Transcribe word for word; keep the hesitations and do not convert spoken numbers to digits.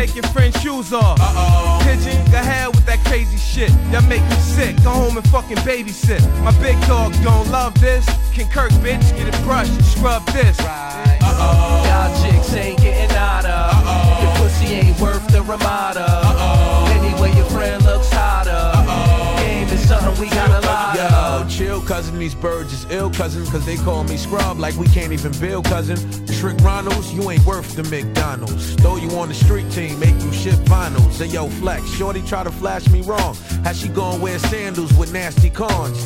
take your friend's shoes off. Uh-oh. Pigeon, go ahead with that crazy shit. Y'all make me sick, go home and fucking babysit. My big dog don't love this. Ken Kirk, bitch, get it brushed, scrub this. Right. Uh-oh. Y'all chicks ain't getting out of. Uh-oh. Your pussy ain't worth the Ramada. Uh-oh. Anyway, your friend looks hotter. Uh-oh. Game is something we got a lot Yo, of. chill, cousin, these birds is ill, cousin, cause they call me scrub like we can't even build, cousin. Trick Ronalds, you ain't worth the McDonald's. Throw you on the street team, make you ship vinyls. Say, yo, flex, shorty try to flash me wrong. How she gon' wear sandals with nasty cons?